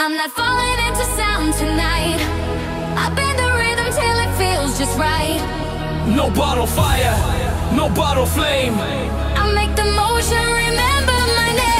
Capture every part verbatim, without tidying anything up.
I'm not falling into sound tonight. I bend the rhythm till it feels just right. No bottle fire, no bottle flame. I make the motion remember my name.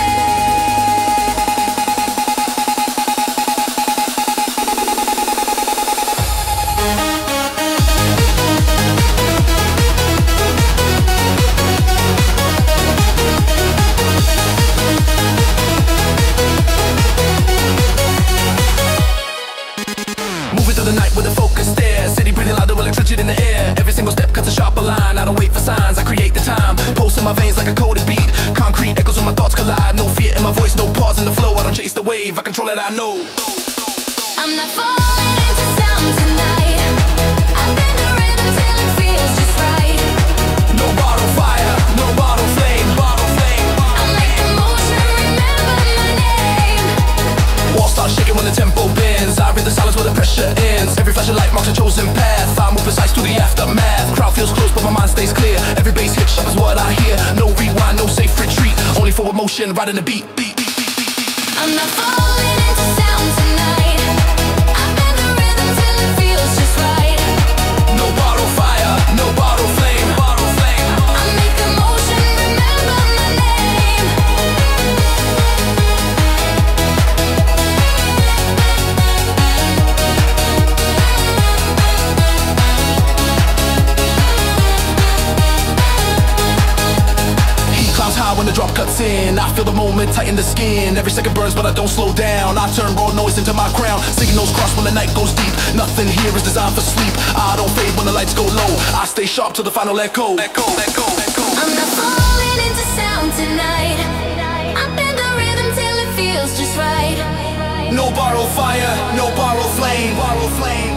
Moving through the night with a focus stare. City breathing loud, the electricity in the air. Every single step cuts a sharper line. I don't wait for signs, I create the time. Pulse in my veins like a coded beat. Concrete echoes when my thoughts collide. No fear in my voice, no pause in the flow. I don't chase the wave, I control it, I know. I'm not falling into sound tonight. I bend the rhythm till it feels just right. No bottle fire, no bottle flame, bottle flame. I make the motion remember my name. Walls start shaking when the tempo bends. I read the silence where the pressure ends. Every flash of light marks a chosen path. I move precise through the aftermath. Crowd feels close but my mind stays clear. Every bass hit sharp is what I hear. No rewind, no safe retreat. Only forward motion, riding the beat, beat, beat, beat, beat, beat. I'm not falling into sound tonight. I bend the rhythm till it feels just right. No bottle fire, no bottle flame, bottle flame. I make the motion remember my name. Heat climbs high when the drop cuts in. I feel the moment tighten the skin. Every second burns but I don't slow down. I turn raw noise into my crown. Signals cross when the night goes deep. Nothing here is designed for sleep. I don't fade when the lights go low. I stay sharp till the final echo. Echo, echo, echo. I'm not falling into sound tonight. I bend the rhythm till it feels just right. No borrow fire, no borrow flame, borrow flame.